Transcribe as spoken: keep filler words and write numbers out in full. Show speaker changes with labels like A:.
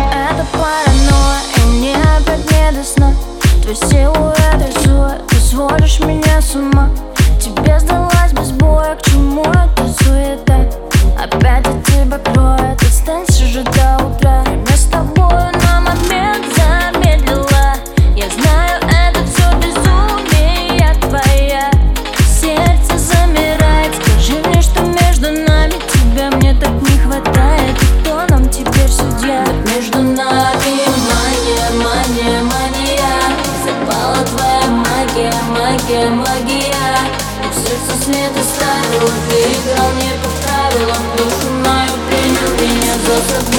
A: Это паранойя, и мне опять не до сна. Твой силуэт рисует, ты сводишь меня с ума. Тебе сдалась без боя, к чему эта суета? Опять от тебя кроет, останься же до утра. Время с тобою на момент замедлила. Я знаю, это все безумие твоя. Сердце замирает, скажи мне, что между нами. Тебя мне так не хватает, и кто нам теперь судья?
B: Между нами мания, мания, мания. Запала твоя магия, магия, магия. И в сердце след оставила. Ты играл не по правилам, душу мою принял, меня за собой.